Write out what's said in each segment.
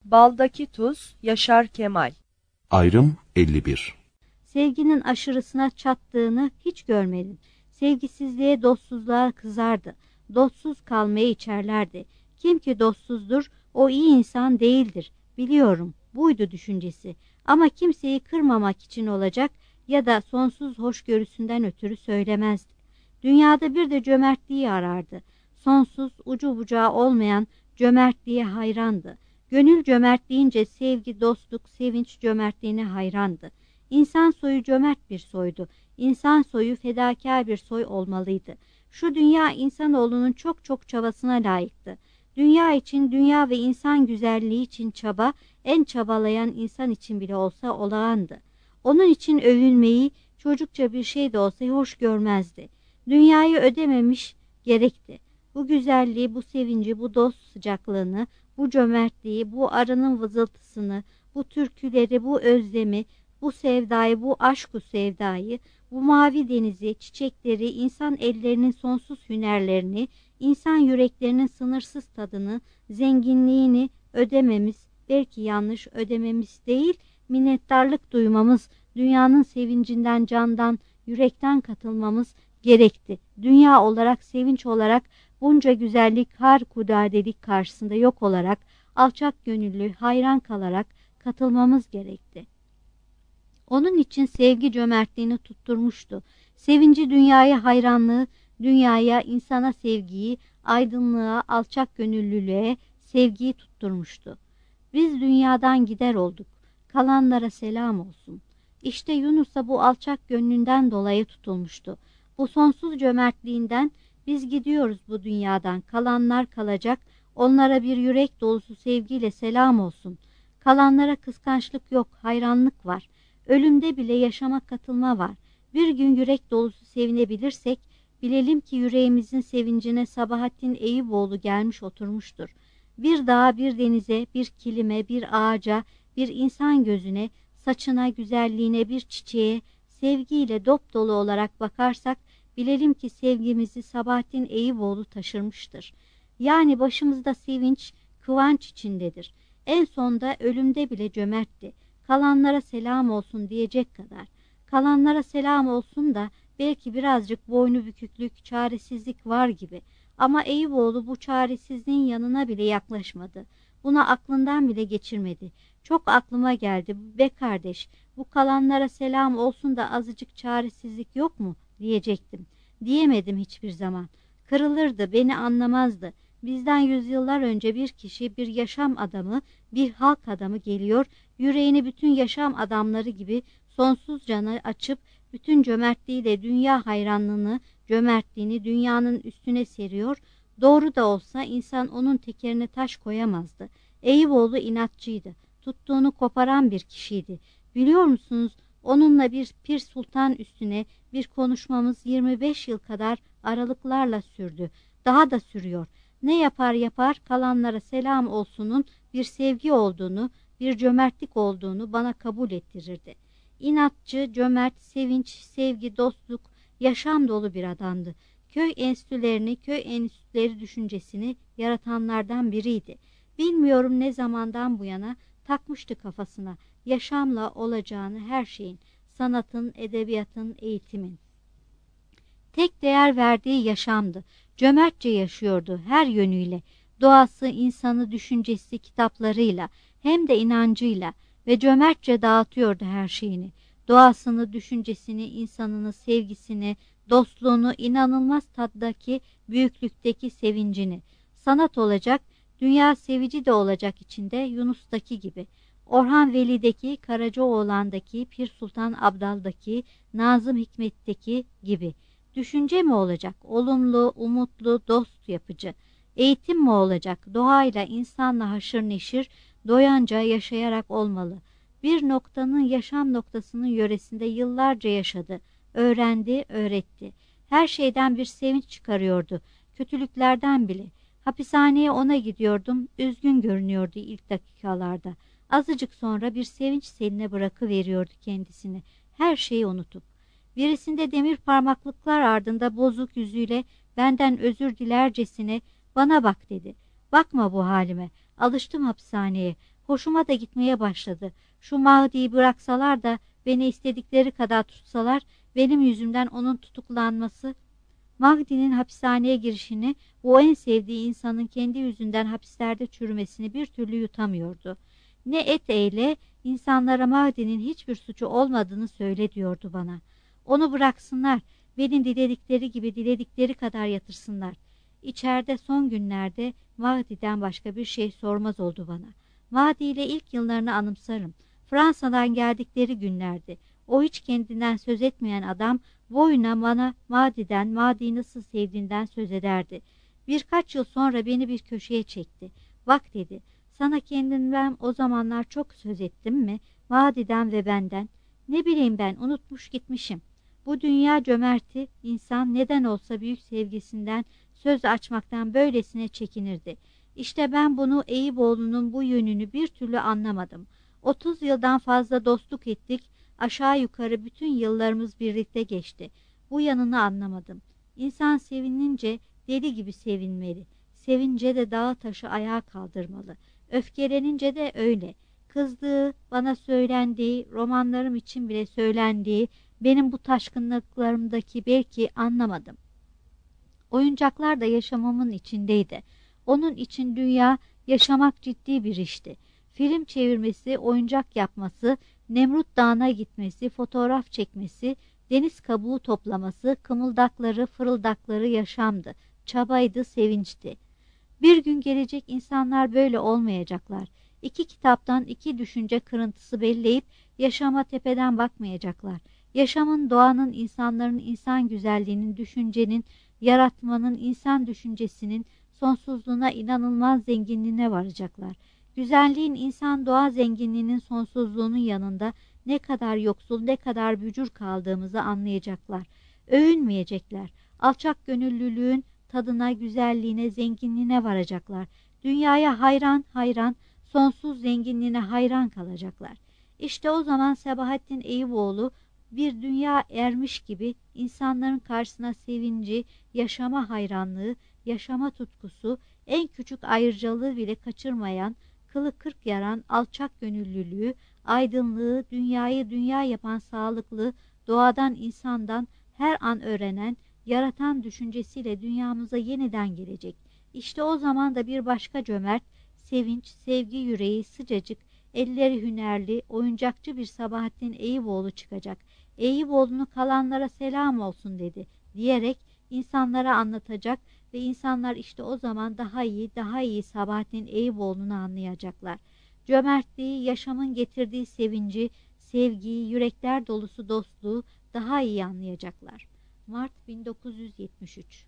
Baldaki tuz, Yaşar Kemal. Ayrım 51. Sevginin aşırısına çattığını hiç görmedim. Sevgisizliğe, dostsuzluğa kızardı. Dostsuz kalmaya içerlerdi. Kim ki dostsuzdur, o iyi insan değildir. Biliyorum, buydu düşüncesi. Ama kimseyi kırmamak için olacak ya da sonsuz hoşgörüsünden ötürü söylemezdi. Dünyada bir de cömertliği arardı. Sonsuz, ucu bucağı olmayan cömertliğe hayrandı. Gönül cömertliğince sevgi, dostluk, sevinç cömertliğine hayrandı. İnsan soyu cömert bir soydu. İnsan soyu fedakar bir soy olmalıydı. Şu dünya insanoğlunun çok çok çabasına layıktı. Dünya için, dünya ve insan güzelliği için çaba, en çabalayan insan için bile olsa olağandı. Onun için övünmeyi, çocukça bir şey de olsa hoş görmezdi. Dünyayı ödememiş gerekti. Bu güzelliği, bu sevinci, bu dost sıcaklığını, bu cömertliği, bu arının vızıltısını, bu türküleri, bu özlemi, bu sevdayı, bu aşku sevdayı, bu mavi denizi, çiçekleri, insan ellerinin sonsuz hünerlerini, insan yüreklerinin sınırsız tadını, zenginliğini ödememiz, belki yanlış ödememiz değil, minnettarlık duymamız, dünyanın sevincinden, candan, yürekten katılmamız gerekti. Dünya olarak, sevinç olarak, bunca güzellik, harikudadelik karşısında yok olarak, alçak gönüllü, hayran kalarak katılmamız gerekti. Onun için sevgi cömertliğini tutturmuştu. Sevinci dünyaya hayranlığı, dünyaya, insana sevgiyi, aydınlığa, alçak gönüllülüğe sevgiyi tutturmuştu. Biz dünyadan gider olduk. Kalanlara selam olsun. İşte Yunus'a bu alçak gönlünden dolayı tutulmuştu. Bu sonsuz cömertliğinden biz gidiyoruz bu dünyadan. Kalanlar kalacak. Onlara bir yürek dolusu sevgiyle selam olsun. Kalanlara kıskançlık yok, hayranlık var. Ölümde bile yaşama katılma var. Bir gün yürek dolusu sevinebilirsek, bilelim ki yüreğimizin sevincine Sabahattin Eyüboğlu gelmiş oturmuştur. Bir dağa, bir denize, bir kilime, bir ağaca, bir insan gözüne, saçına, güzelliğine, bir çiçeğe, sevgiyle dop dolu olarak bakarsak, bilelim ki sevgimizi Sabahattin Eyüboğlu taşırmıştır. Yani başımızda sevinç, kıvanç içindedir. En sonda ölümde bile cömertti. Kalanlara selam olsun diyecek kadar. Kalanlara selam olsun da belki birazcık boynu büküklük, çaresizlik var gibi. Ama Eyüboğlu bu çaresizliğin yanına bile yaklaşmadı. Buna aklından bile geçirmedi. Çok aklıma geldi. Be kardeş, bu kalanlara selam olsun da azıcık çaresizlik yok mu diyecektim. Diyemedim hiçbir zaman. Kırılırdı, beni anlamazdı. Bizden yüzyıllar önce bir kişi, bir yaşam adamı, bir halk adamı geliyor, yüreğini bütün yaşam adamları gibi sonsuz cana açıp, bütün cömertliğiyle dünya hayranlığını, cömertliğini dünyanın üstüne seriyor. Doğru da olsa insan onun tekerine taş koyamazdı. Eyüboğlu inatçıydı. Tuttuğunu koparan bir kişiydi. Biliyor musunuz, onunla bir Pir Sultan üstüne bir konuşmamız 25 yıl kadar aralıklarla sürdü. Daha da sürüyor. Ne yapar yapar kalanlara selam olsunun bir sevgi olduğunu, bir cömertlik olduğunu bana kabul ettirirdi. İnatçı, cömert, sevinç, sevgi, dostluk, yaşam dolu bir adamdı. Köy enstitülerini, köy enstitüleri düşüncesini yaratanlardan biriydi. Bilmiyorum ne zamandan bu yana takmıştı kafasına yaşamla olacağını her şeyin, sanatın, edebiyatın, eğitimin. Tek değer verdiği yaşamdı. Cömertçe yaşıyordu her yönüyle. Doğası, insanı, düşüncesi, kitaplarıyla hem de inancıyla ve cömertçe dağıtıyordu her şeyini. Doğasını, düşüncesini, insanını, sevgisini, dostluğunu, inanılmaz taddaki, büyüklükteki sevincini. Sanat olacak, dünya sevici de olacak içinde Yunus'taki gibi. Orhan Veli'deki, Karacaoğlan'daki, Pir Sultan Abdal'daki, Nazım Hikmet'teki gibi. Düşünce mi olacak? Olumlu, umutlu, dost yapıcı. Eğitim mi olacak? Doğayla, insanla haşır neşir, doyanca yaşayarak olmalı. Bir noktanın yaşam noktasının yöresinde yıllarca yaşadı. Öğrendi, öğretti. Her şeyden bir sevinç çıkarıyordu. Kötülüklerden bile. Hapishaneye ona gidiyordum. Üzgün görünüyordu ilk dakikalarda. Azıcık sonra bir sevinç seline bırakıveriyordu kendisini. Her şeyi unutup. Birisinde demir parmaklıklar ardında bozuk yüzüyle benden özür dilercesine bana bak dedi. Bakma bu halime. Alıştım hapishaneye. Hoşuma da gitmeye başladı. Şu Mahdi'yi bıraksalar da beni istedikleri kadar tutsalar, benim yüzümden onun tutuklanması, Mahdi'nin hapishaneye girişini, o en sevdiği insanın kendi yüzünden hapislerde çürümesini bir türlü yutamıyordu. Ne et eyle, insanlara Mahdi'nin hiçbir suçu olmadığını söyle diyordu bana. Onu bıraksınlar, benim diledikleri gibi diledikleri kadar yatırsınlar. İçeride son günlerde Mahdi'den başka bir şey sormaz oldu bana. Mahdi ile ilk yıllarını anımsarım. Fransa'dan geldikleri günlerdi. O hiç kendinden söz etmeyen adam boyuna bana Mahdi'den, Mahdi'yi nasıl sevdiğinden söz ederdi. Birkaç yıl sonra beni bir köşeye çekti. Bak dedi, sana kendinden o zamanlar çok söz ettim mi? Mahdi'den ve benden. Ne bileyim ben, unutmuş gitmişim. Bu dünya cömerti, insan neden olsa büyük sevgisinden söz açmaktan böylesine çekinirdi. İşte ben bunu Eyüboğlu'nun bu yönünü bir türlü anlamadım. 30 yıldan fazla dostluk ettik, aşağı yukarı bütün yıllarımız birlikte geçti. Bu yanını anlamadım. İnsan sevinince deli gibi sevinmeli. Sevince de dağı taşı ayağa kaldırmalı. Öfkelenince de öyle. Kızdığı, bana söylendiği, romanlarım için bile söylendiği, benim bu taşkınlıklarımdaki belki anlamadım. Oyuncaklar da yaşamamın içindeydi. Onun için dünya, yaşamak ciddi bir işti. Film çevirmesi, oyuncak yapması, Nemrut Dağı'na gitmesi, fotoğraf çekmesi, deniz kabuğu toplaması, kımıldakları, fırıldakları yaşamdı. Çabaydı, sevinçti. Bir gün gelecek insanlar böyle olmayacaklar. İki kitaptan iki düşünce kırıntısı belleyip yaşama tepeden bakmayacaklar. Yaşamın, doğanın, insanların, insan güzelliğinin, düşüncenin, yaratmanın, insan düşüncesinin sonsuzluğuna, inanılmaz zenginliğine varacaklar. Güzelliğin, insan doğa zenginliğinin sonsuzluğunun yanında ne kadar yoksul, ne kadar bücür kaldığımızı anlayacaklar. Övünmeyecekler. Alçak gönüllülüğün tadına, güzelliğine, zenginliğine varacaklar. Dünyaya hayran hayran, sonsuz zenginliğine hayran kalacaklar. İşte o zaman Sabahattin Eyüboğlu bir dünya ermiş gibi insanların karşısına sevinci, yaşama hayranlığı, yaşama tutkusu, en küçük ayrıcalığı bile kaçırmayan, kılı kırk yaran alçak gönüllülüğü, aydınlığı, dünyayı dünya yapan sağlıklı, doğadan insandan her an öğrenen, yaratan düşüncesiyle dünyamıza yeniden gelecek. İşte o zaman da bir başka cömert, sevinç, sevgi yüreği sıcacık, elleri hünerli, oyuncakçı bir Sabahattin Eyüboğlu çıkacak. Eyüboğlu'nu kalanlara selam olsun dedi diyerek insanlara anlatacak ve insanlar işte o zaman daha iyi, daha iyi Sabahattin Eyüboğlu'nu anlayacaklar. Cömertliği, yaşamın getirdiği sevinci, sevgiyi, yürekler dolusu dostluğu daha iyi anlayacaklar. Mart 1973.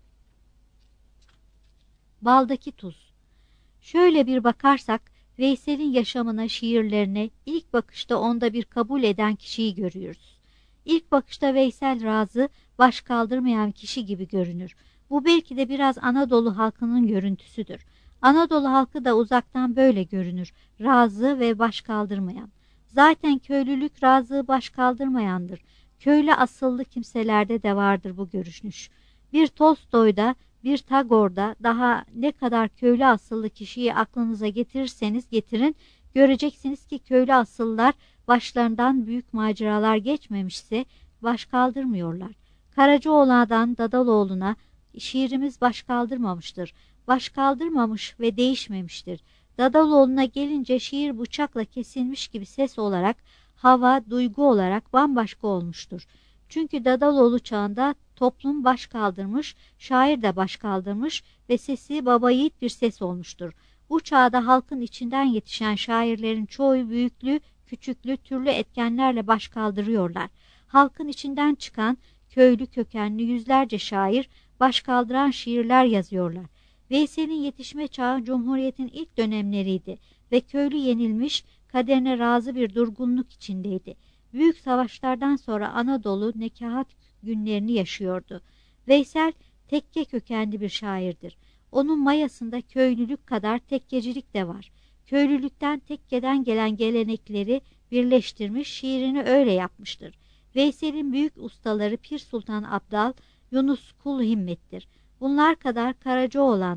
Baldaki tuz. Şöyle bir bakarsak Veysel'in yaşamına, şiirlerine ilk bakışta onda bir kabul eden kişiyi görüyoruz. İlk bakışta Veysel razı, baş kaldırmayan kişi gibi görünür. Bu belki de biraz Anadolu halkının görüntüsüdür. Anadolu halkı da uzaktan böyle görünür, razı ve baş kaldırmayan. Zaten köylülük razı, baş kaldırmayandır. Köylü asıllı kimselerde de vardır bu görünüş. Bir Tolstoy'da, bir Tagore'da, daha ne kadar köylü asıllı kişiyi aklınıza getirirseniz getirin, göreceksiniz ki köylü asıllar başlarından büyük maceralar geçmemişse baş kaldırmıyorlar. Karacaoğlan'dan Dadaloğlu'na şiirimiz baş kaldırmamıştır. Baş kaldırmamış ve değişmemiştir. Dadaloğlu'na gelince şiir bıçakla kesilmiş gibi ses olarak, hava, duygu olarak bambaşka olmuştur. Çünkü Dadaloğlu çağında toplum baş kaldırmış, şair de baş kaldırmış ve sesi baba yiğit bir ses olmuştur. Bu çağda halkın içinden yetişen şairlerin çoğu büyüklü, küçüklü, türlü etkenlerle baş kaldırıyorlar. Halkın içinden çıkan köylü kökenli yüzlerce şair baş kaldıran şiirler yazıyorlar. Veysel'in yetişme çağı Cumhuriyet'in ilk dönemleriydi ve köylü yenilmiş, kaderine razı bir durgunluk içindeydi. Büyük savaşlardan sonra Anadolu nekahat günlerini yaşıyordu. Veysel tekke kökenli bir şairdir. Onun mayasında köylülük kadar tekkecilik de var. Köylülükten, tekkeden gelen gelenekleri birleştirmiş, şiirini öyle yapmıştır. Veysel'in büyük ustaları Pir Sultan Abdal, Yunus Kul Himmet'tir. Bunlar kadar Karacaoğlan'dır.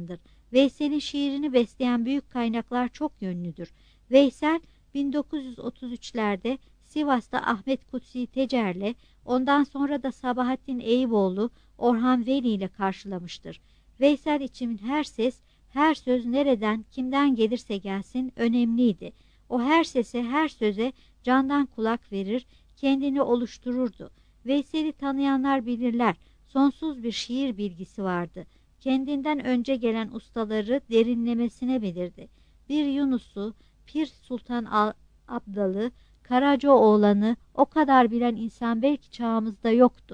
Veysel'in şiirini besleyen büyük kaynaklar çok yönlüdür. Veysel 1933'lerde Sivas'ta Ahmet Kutsi Tecer'le, ondan sonra da Sabahattin Eyüboğlu, Orhan Veli ile karşılamıştır. Veysel için her ses, her söz nereden, kimden gelirse gelsin önemliydi. O her sese, her söze candan kulak verir, kendini oluştururdu. Veysel'i tanıyanlar bilirler, sonsuz bir şiir bilgisi vardı. Kendinden önce gelen ustaları derinlemesine bilirdi. Bir Yunus'u, Pir Sultan Abdal'ı, Karacaoğlan'ı o kadar bilen insan belki çağımızda yoktu.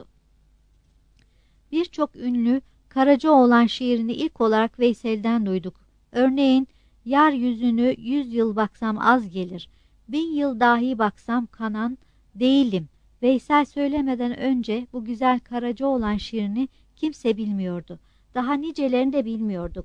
Birçok ünlü Karacaoğlan şiirini ilk olarak Veysel'den duyduk. Örneğin, yar yüzünü 100 yıl baksam az gelir, 1000 yıl dahi baksam kanan değilim. Veysel söylemeden önce bu güzel Karacaoğlan şiirini kimse bilmiyordu. Daha nicelerini de bilmiyorduk.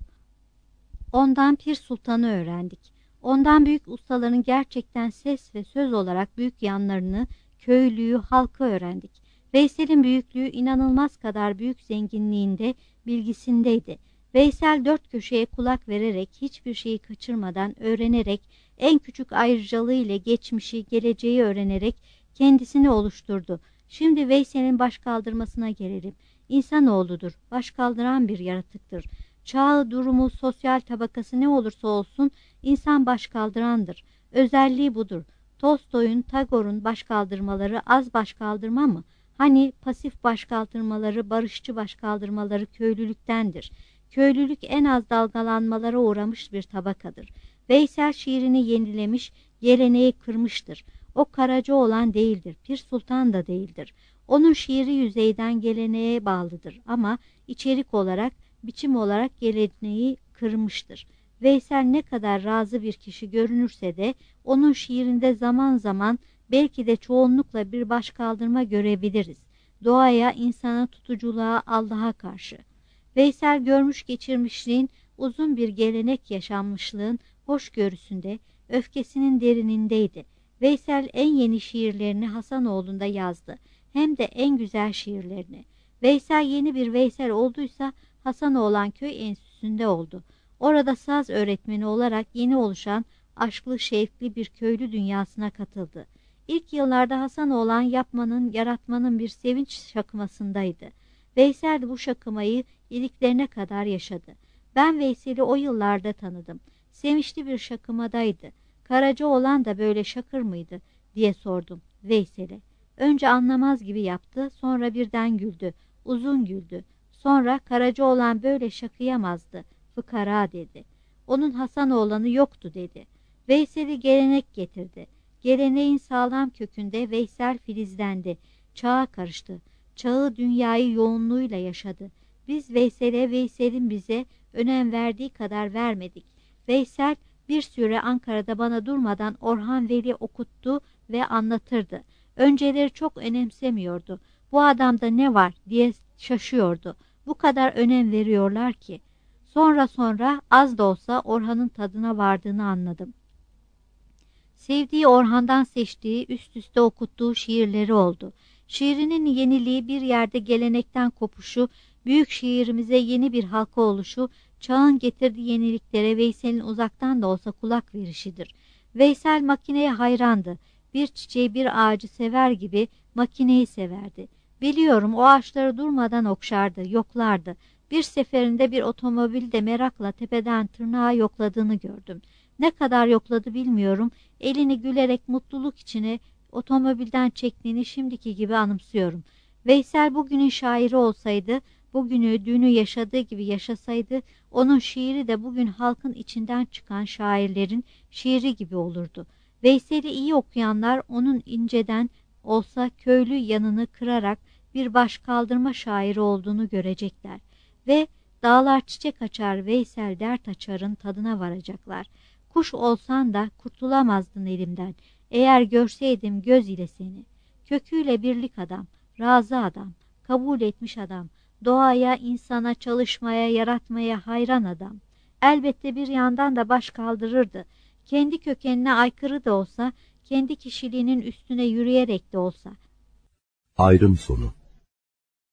Ondan Pir Sultan'ı öğrendik. Ondan büyük ustaların gerçekten ses ve söz olarak büyük yanlarını, köylüyü, halkı öğrendik. Veysel'in büyüklüğü inanılmaz kadar büyük zenginliğinde, bilgisindeydi. Veysel dört köşeye kulak vererek, hiçbir şeyi kaçırmadan öğrenerek, en küçük ayrıcalığı ile geçmişi, geleceği öğrenerek kendisini oluşturdu. Şimdi Veysel'in başkaldırmasına gelelim. İnsanoğludur, başkaldıran bir yaratıktır. Çağı, durumu, sosyal tabakası ne olursa olsun insan başkaldırandır. Özelliği budur. Tolstoy'un, Tagore'un başkaldırmaları az başkaldırma mı? Hani pasif başkaldırmaları, barışçı başkaldırmaları köylülüktendir. Köylülük en az dalgalanmalara uğramış bir tabakadır. Veysel şiirini yenilemiş, geleneği kırmıştır. O Karacaoğlan değildir, Pir Sultan da değildir. Onun şiiri yüzeyden geleneğe bağlıdır ama içerik olarak, biçim olarak geleneği kırmıştır. Veysel ne kadar razı bir kişi görünürse de onun şiirinde zaman zaman belki de çoğunlukla bir başkaldırma görebiliriz. Doğaya, insana, tutuculuğa, Allah'a karşı. Veysel görmüş geçirmişliğin, uzun bir gelenek yaşanmışlığın hoşgörüsünde, öfkesinin derinindeydi. Veysel en yeni şiirlerini Hasanoğlu'nda yazdı. Hem de en güzel şiirlerini. Veysel yeni bir Veysel olduysa Hasanoğlan Köy Enstitüsü'nde oldu. Orada saz öğretmeni olarak yeni oluşan aşklı şevkli bir köylü dünyasına katıldı. İlk yıllarda Hasanoğlan yapmanın, yaratmanın bir sevinç şakımasındaydı. Veysel de bu şakımayı iliklerine kadar yaşadı. Ben Veysel'i o yıllarda tanıdım. Sevinçli bir şakımadaydı. Karacaoğlan da böyle şakır mıydı diye sordum Veysel'e. Önce anlamaz gibi yaptı, sonra birden güldü, uzun güldü. Sonra Karacaoğlan böyle şakıyamazdı, fıkara dedi. Onun Hasanoğlan'ı yoktu dedi. Veysel'i gelenek getirdi. Geleneğin sağlam kökünde Veysel filizlendi. Çağa karıştı. Çağı dünyayı yoğunluğuyla yaşadı. Biz Veysel'e, Veysel'in bize önem verdiği kadar vermedik. Veysel bir süre Ankara'da bana durmadan Orhan Veli okuttu ve anlatırdı. Önceleri çok önemsemiyordu. Bu adamda ne var diye şaşıyordu. Bu kadar önem veriyorlar ki. Sonra az da olsa Orhan'ın tadına vardığını anladım. Sevdiği Orhan'dan seçtiği, üst üste okuttuğu şiirleri oldu. Şiirinin yeniliği, bir yerde gelenekten kopuşu, büyük şiirimize yeni bir halka oluşu, çağın getirdiği yeniliklere Veysel'in uzaktan da olsa kulak verişidir. Veysel makineye hayrandı. Bir çiçeği, bir ağacı sever gibi makineyi severdi. Biliyorum, o ağaçları durmadan okşardı, yoklardı. Bir seferinde bir otomobil de merakla tepeden tırnağa yokladığını gördüm. Ne kadar yokladı bilmiyorum. Elini gülerek mutluluk içine otomobilden çektiğini şimdiki gibi anımsıyorum. Veysel bugünün şairi olsaydı, bugünü, dünü yaşadığı gibi yaşasaydı, onun şiiri de bugün halkın içinden çıkan şairlerin şiiri gibi olurdu. Veysel'i iyi okuyanlar onun inceden olsa köylü yanını kırarak bir başkaldırma şairi olduğunu görecekler. Ve dağlar çiçek açar, Veysel dert açarın tadına varacaklar. Kuş olsan da kurtulamazdın elimden. Eğer görseydim göz ile seni. Köküyle birlik adam, razı adam, kabul etmiş adam, doğaya, insana, çalışmaya, yaratmaya hayran adam. Elbette bir yandan da baş kaldırırdı. Kendi kökenine aykırı da olsa, kendi kişiliğinin üstüne yürüyerek de olsa. Ayrım sonu.